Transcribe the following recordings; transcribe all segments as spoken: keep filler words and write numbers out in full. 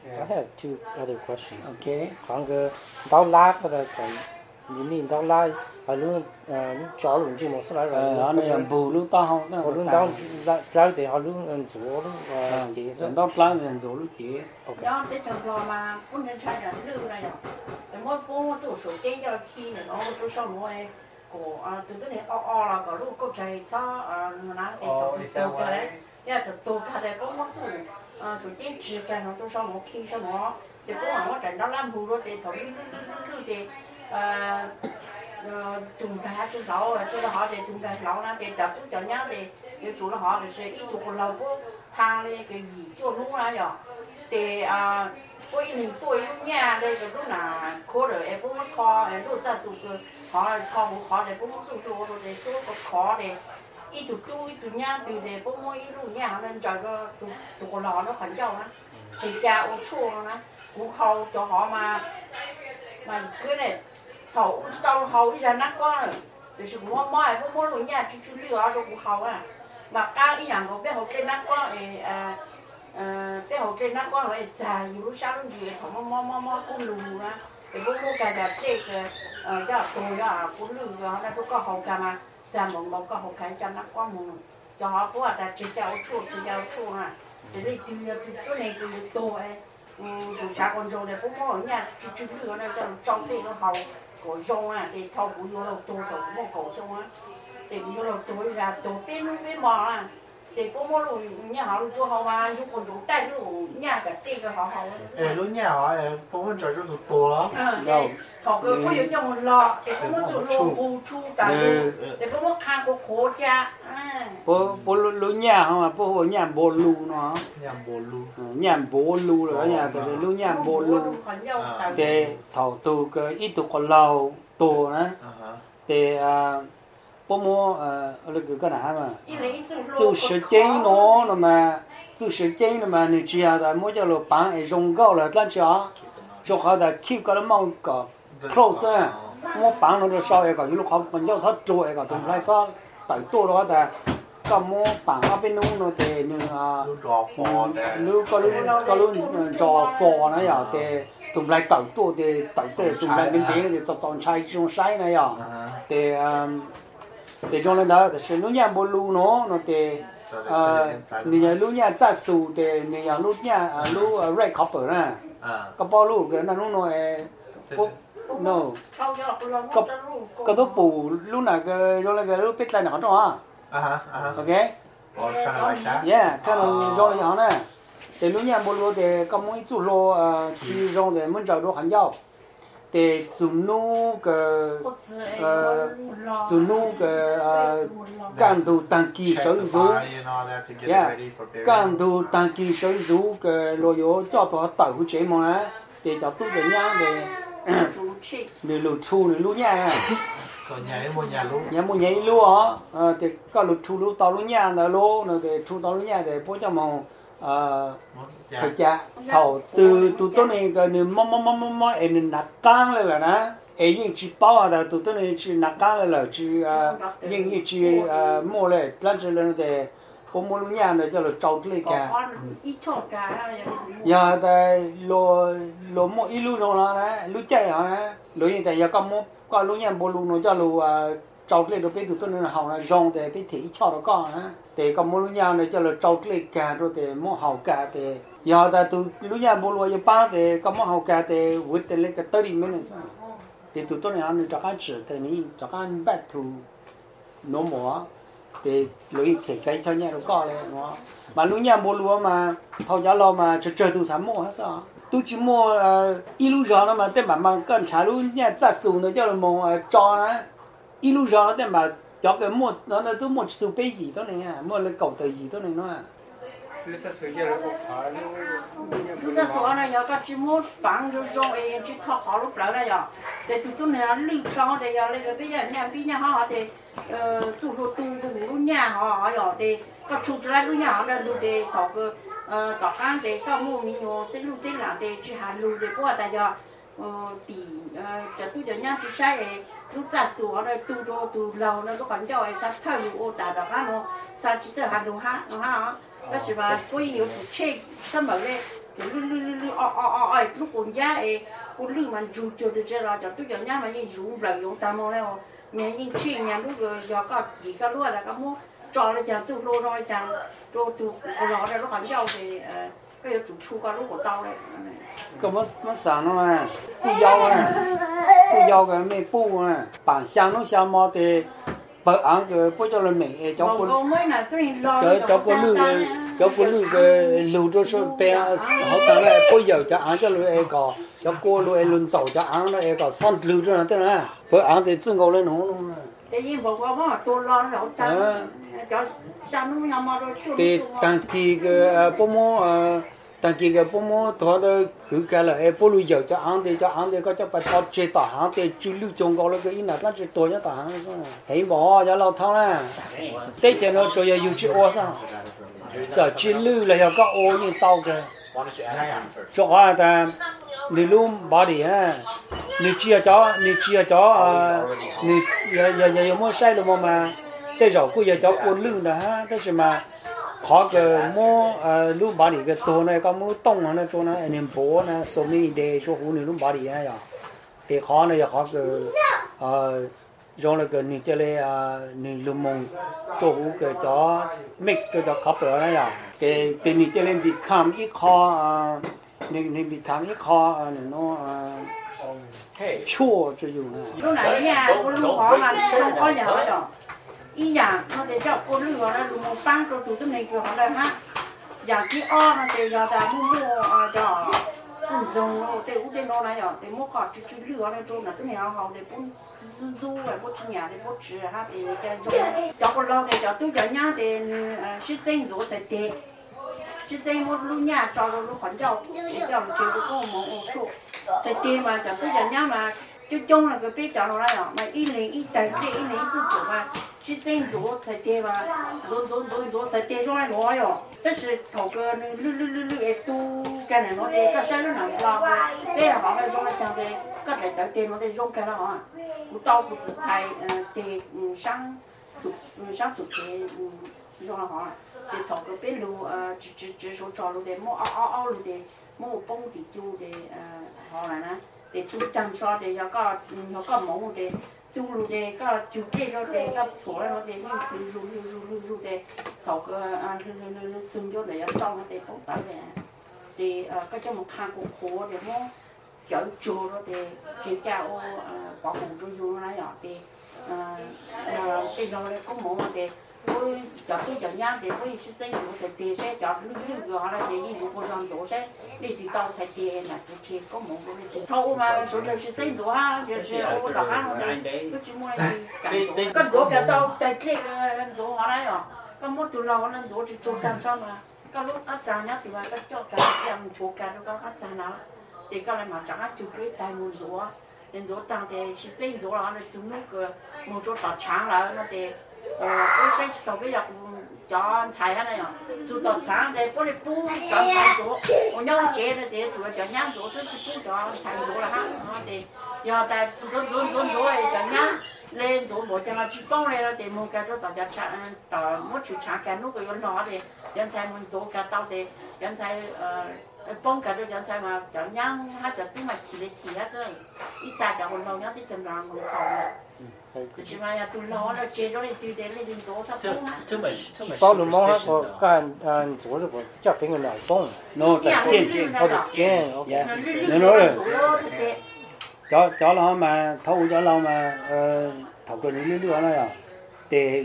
I have two other questions. Okay. Khoảng cái đau lá cái là cái nhìn nhìn đau lá, à luôn lúc cháu luôn chỉ một số lại rồi. Ờ, nó bù lúc to không? Họ luôn đau đau thì họ luôn rủ luôn chế. Rồi đau lá liền rủ lúc chế. Okay. Đó để cho lo mà cũng nên thay đổi lưu này rồi. Để mỗi bố做手机要听的，然后做什么诶？個啊，對咗你惡惡啦，個路個就係差啊，嗱地就多嘅咧，一就多嘅咧，幫我做啊，做啲指甲上做什麼 K 什麼，你幫我整到藍布咯，地頭溜溜溜溜地，呃呃，種嘅做老啊，做得好地種嘅老啦，地就都就樣地，要做得好就是一做個老個，他咧個魚做弄啦又，地啊。我一年做一年，那个都拿可了，哎，帮我烤，哎，都在做个烤，烤不烤的，帮我做做，我都在做个烤的，一度做一度年，对的，帮我一路年，那这个都都个老都很久了，谁家我错了呢？我烤就好嘛，嘛个嘞，头到好一下那个，就是我买，帮我路年就就六啊都不好啊，嘛刚一样个别好给那个哎呃。呃，别好给那光来在有路下路去，他们妈妈妈公路啊，也不不干的这个呃要多呀，公路啊，那都搞好干嘛，在门口搞好看，叫那光门，叫好不啊，但只叫错，只叫错啊，这里对呀，对做那个多哎，嗯，就下工作的，不过人家就就路那叫招这个好搞用啊，这头不有了多头不搞用啊，这有了多呀，多边路边忙啊。thì có một lúc nhà họ lúc họ mà lúc còn lúc tay lúc nhà cả tiền cái họ họ eh lúc nhà họ có một chỗ chỗ to lắm đâu họ cứ có những trong một lọ thì có một chỗ lô bù chu cả luôn thì có một khang có khổ cha bố bố lúc nhà không mà bố nhà bố lu nó nhà bố lu nhà bố lu rồi nhà thì lúc nhà bố lu thì thầu tu cái ít tu còn lâu tu nữa thì bố mua ờ là cái nào mà做时间咯，那么做时间那么你只要的摸着了板哎用高了，咱家就好的 keep 个了毛个 close 啊，摸板了就少一个，有了好朋友他做一个，同来说带多了的，个摸板那边弄了的那啊，如个如个如做货那样的。tụi lại tàu tua thì tàu tua tụi lại bên thế thì tàu tàu sai trong sai này à thì thì cho nên đó thì lúc nhà bố lu nó nó thì người lúc nhà cha su thì người lúc nhà lúc red copper nè cái bao lu cái nó nó no cái cái đó bù lúc nào cái rồi là cái lúc biết lại nó đó à ok yeah cái này rồi nhỏ nè thì lúc nhà bố lu thì có mấy chú lu khi rồi thì mình chờ đồ hàng giao thì dùng nu cái dùng nu cái càng đồ tăng kỳ sử dụng, yeah, càng đồ tăng kỳ sử dụng cái lô yếu cho tao tự hỗ trợ mà nè, thì cho tôi để nhá để để lụt chu để lụt nhà, nhà mua nhà lụt á, thì có lụt chu lụt tao lụt nhà là lụt, để chu tao lụt nhà để bố cho mong phải cha thầu từ từ tối nay cái này mò mò mò mò mò em nạc cang lại là nè em những chỉ bao à từ tối nay chỉ nạc cang lại là chỉ những những chỉ mua lại làm cho nên để có mua luôn nhà này cho là trâu lấy cả giờ tại lo lo mua ít luôn rồi nè lúc chạy hả lúc như tại giờ có mua có lúc nhà mua luôn nó cho lu trâu lấy được bên từ tối nay hậu là rong để bên thị cho nó con hả thì có mua luôn nhà này cho là trâu lấy cả rồi để mua hậu cả thì giờ ta tụi lúc nhà bố lúa ba thì có một hậu cả thì vượt tới lấy cái tới đi mấy nữa thì tụi tôi này ăn cho ăn chỉ thì mình cho ăn bát thu nấu mỏ thì lấy thì cái cho nhà nó có này nó mà lúc nhà bố lúa mà thầu giá lo mà chờ chờ tụi sắm mua hết sao tôi chỉ mua ít lúc giờ nó mà tên bạn mà cần trả lúc nhà giá sùng nó cho là mua cho nó ít lúc giờ nó tên bạn cho cái mua nó là tôi mua số bê gì đó này à mua lấy cầu từ gì đó này nó à lúc đó sửa giờ lúc đó sửa này giờ cái chỉ mua bán cho cho em chỉ thọ họ lúc đó này giờ để tụi tôi này lưu cho để giờ này bây giờ nhà bây nhà họ thì tụi tụi tụi tụi lúc nhà họ giờ thì có chụp lại lúc nhà họ là lúc để thọ cái thọ ăn để có mua mình nhiều sẽ lúc sẽ làm để chỉ hàng lúc để qua tại giờ bị cho tôi giờ nhà chỉ sai lúc ra sửa này tụi tụi tụi lâu nó lúc còn cho em sắp thay lúc đã đã ăn nó sao chỉ cho hàng lúc ha nó ha đó là bà có nhiều phụ trách, sao mà đây thì lư lư lư lư ọ ọ ọ lúc còn giá ấy cô lư mà rủ cho từ giờ là cho tôi giờ nhá mà nhìn rủ lại dùng tam mong này mẹ nhìn chuyện nhà lúc rồi giờ có gì có luôn là có mua trò là chàng tu lô rồi chàng tu tu còn nó đây nó còn giàu thì cái chủ chu có lúc của tao đấy có mất mất sáng nó mà cái dâu à cái dâu cái mẹ pu à bản sáng nó sáng mò thì bờ ăn cái bữa cho lên mẹ cháu con cháu cháu con lư cháu con lư cái lư cho số bé họ tao lại bây giờ cháu ăn cho lư có cháu cô lư luôn sầu cháu ăn nó có son lư cho nó thế nào bữa ăn thì xương gấu lên nó luôn để nhìn bộ có mà tôi lo nó tao cháu sáng nó nhau mà rồi thì tăng kỳ cái bố mô tăng kỳ cái bố mô thọ đó cứ cái là em bố lư giờ cháu ăn thì cháu ăn thì có cháu phải thọ chế tả hàng thì chú lư trồng gấu là cái in là nó chế tôi nhá tả hàng thấy bỏ cháu lâu thao là tết cho nó cho yêu chữ ô sao giờ chế lư là giờ có ô như tao cái cho hoa ta nếu luôn bỏ đi ha nếu chia cho nếu chia cho nếu giờ giờ giờ mua sai rồi mà tết rồi cô giờ cho cô lư là ha thế chứ mà họ cái mua luôn bỏ đi cái tổ này có mua tông này cho nó anh bố này số mấy đề số hú này luôn bỏ đi ha giờ thì họ này họ cái rồi là cái những cái này những luôn mong cho hú cái cho mix cho cho couple này giờ thì thì những cái này bị khám ít khó nên nên bị khám ít khó nên nó chua cho dùng này lúc này nha cô lưu họ mà không có nhà ở đó ý nhà nó để cho cô lưu họ là lưu một băng cho tụi tôi này kiểu họ là ha nhà cái o nó để cho ta mua mua cho cũng dùng nó để cũng để nó này rồi để mua họ chỉ chỉ lưu họ này cho là tôi nhà họ để cũng du rồi bố trí nhà để bố trí ha để cho cho cô lo để cho tôi cho nhà để chỉ danh rồi để để chỉ danh một lưu nhà cho nó lúc còn giàu để cho nó chịu có một số để để mà cho tôi cho nhà mà就种了个别叫了来了，嘛一年一代这一年一次做嘛，去整做才对嘛，做做做做才对上来攞哟。但是头个那绿绿绿绿的都干那攞的，个山路能拉个，这好来种来讲的，个来到对攞的种干了啊，不到不子菜，嗯对，嗯上做嗯上做的嗯种了好，对头个别路呃只只只说找路的，冇凹凹凹路的，冇蹦地就的呃好来呢。để tôi chăm sóc để cho có nó có mẫu để tôi luôn để có chụp cái đó để có số nó để nó ru ru ru ru ru để thầu cái à ru ru ru dùng cho để trong nó để phóng tải về để có cho một hàng cục khô để nó chở chùa nó để chỉ cao bảo hộ cho dù nó này ở để cái nó có mẫu để tôi cho tôi cho nhau để tôi sẽ xây dựng sẽ để sẽ cho lúc lúc họ là để gì cũng có làm tổ sẽ để gì tao sẽ để là sẽ chỉ có một cái thâu mà số lượng sẽ xây dựng ha giờ sẽ ô tao ha nó để tôi chỉ muốn cái cái số cái tao tại cái cái số họ này à cái một tụiเราnó số chỉ chụp làm sao mà cái lúc áp giá nhá thì mà cái cho cái làm chụp cái nó có áp giá nào thì cái này mà chẳng áp chụp cái tài một số nên số tăng thì sẽ xây dựng là nó chúng nó cái một chỗ tạo sáng là nó để tôi sẽ cho cái dọc cho xài cái này à, chú tạo sáng để có thể phu cho xài số, còn nhau chế là để chủ cho nhám số tức phu cho xài số là ha, để giờ tại rốn rốn rốn rốn này cho nhám lên số một cho nó chỉ công này là để một cái chỗ tạo cho trả tạo một chút trả cái lúc cái nó để dân xài một số cái tao để dân xài bông cái đó dân xài mà cho nhám hai cái thứ mà chỉ để chỉ hết rồi, ít xài cho một lâu nhá thì chừng nào một phòng chỉ mà tụi nó là chế rồi tụi đấy là đi chỗ thấp không á bao nhiêu món nó có cái ăn chỗ rồi chắc phải người nào bông no the skin oh the skin yeah nó nói cho cho nó mà thâu cho nó mà thâu cái này nữa này à để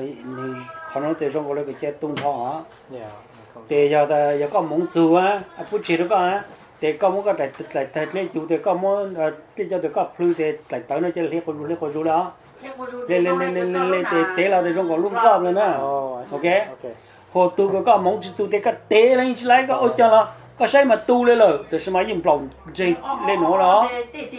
họ nói để trong cái cái chế tung thọ á để giờ ta giờ có món chua á phút chỉ được á để có món cái tại tại tại lấy chua để có món để cho được có phơi để tại tới nó chơi lấy con lấy con chua đó lên lên lên lên lên lên để để là để trong cái lúc rau lên á ok hồ tu có có món chua để cái để lên chỉ lấy cái ôi cho nó có sai mà tu lên rồi thì sao mà im lòng gì lên nó đó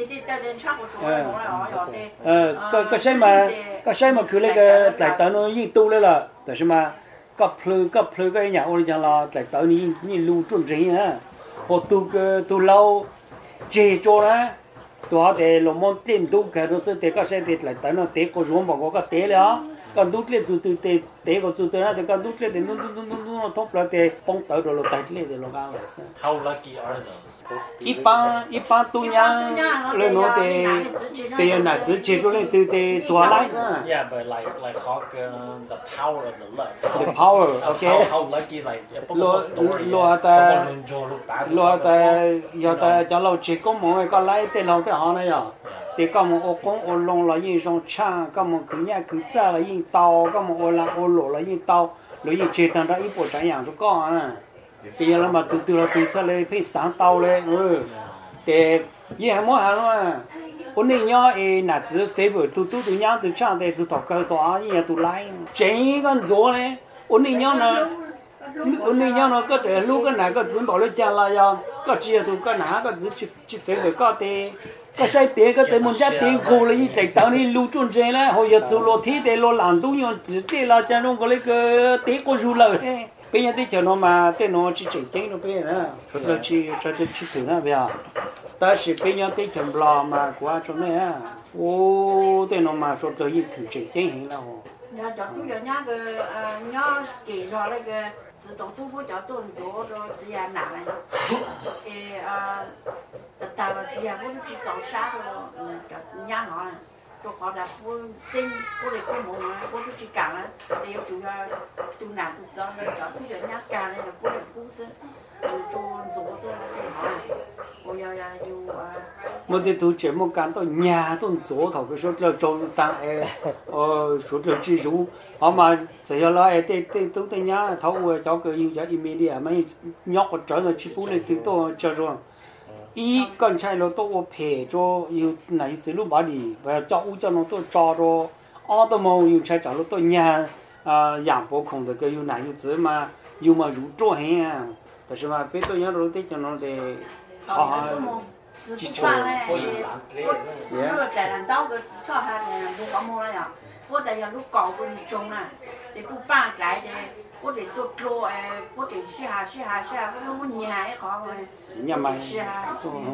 ờ có có sai mà có sai mà cứ lấy cái tại tới nó im tu lên rồi thì sao mà có phơi có phơi cái nhà ôi cho là tại tới như như lưu trôn gì á hồ tu cái tu lâu chế cho đó tu họ để làm món tiền tu cái đó sẽ để có sai để lại tới nó để có ruộng bảo có cái để đó con đút lên từ từ từ từ có từ từ ra thì con đút lên thì nó nó nó nó nó thốt ra thì bông tới rồi nó tay lên thì nó cao rồi. How lucky are those? Ít ba ít ba tu nhang lên nó thì thì là chỉ chỉ rồi lên từ từ tua lại ra. Yeah, but like like Hawk, uh, the power of the luck. The power, okay. How, how lucky like Lo lo ta lo ta giờ ta cho lâu chỉ có một cái lấy tiền lâu tiền họ này à. Thì có một ô con ô long là yên trong cha, có một cái nhà cứ cha là yên tàu, có một ô là ô lộ là yên tàu, rồi yên chế thành ra ít bộ trái dạng cho con à. Bây giờ là mà từ từ là từ xa lên phải sáng tàu lên, ừ. Thì như hai mỗi hàng mà, ôn này nhá, ấy là chỉ favor từ từ từ nhá từ cha để từ thọ cơ tòa như từ lại, chế con gió này, ôn này nhá nó, ôn này nhá nó có thể lúc cái này có chỉ bảo lên cha là do, có chỉ từ cái nào có chỉ chỉ favor có thể. Cái sai tiền cái tiền muốn ra tiền cổ là như chạy tao đi lưu trôn chơi là hồi giờ chú lo thi để lo làm đúng nhau chỉ để là cho nó có lấy cái tiền có rú lời bây giờ thì cho nó mà tiền nó chỉ chạy chạy nó bây giờ nữa cho nó chỉ cho nó chỉ thử nữa bây giờ ta chỉ bây giờ thì chấm lo mà qua cho này à ô tiền nó mà cho tới như thử chạy chạy hình nào nhà cho tôi giờ nhà cái nhà chỉ rồi là cái tự động tu bổ cho tôi做咗只係難嚟，誒啊，但但係只係我都知做啥個，嗯，就啱我，做學習我真我哋都冇啊，我都知教啊，你要做啊，做難做咗，就都要啱教咧，就我哋公司，做做咗最好啊，我要要要啊。 một cái tổ chức một cán tổ nhà tổ số thầu cái số là trong tăng ờ số là chỉ số họ mà sẽ là ấy tê tê tổ tê nhà thầu cho cái yêu cho immediate mấy nhóc có trở là chỉ phụ này từ tổ cho rồi ý con trai nó tổ phê cho yêu này từ lúc bảo đi và cho u cho nó tổ cho rồi auto màu yêu trai cho nó tổ nhà à养不空的个有哪有子嘛有嘛入做嘿啊但是嘛别ตัวnhà rồi tê cho nó để họ chỉ cho này, lúc chạy làm tao cái chỉ cho hai này lúc có mua này, bố tại giờ lúc cỏ bố đi trồng này, để bố ba cái để bố để做做诶，bố để xí hà xí hà xí hà, bố bố nhà ấy khó rồi, nhà máy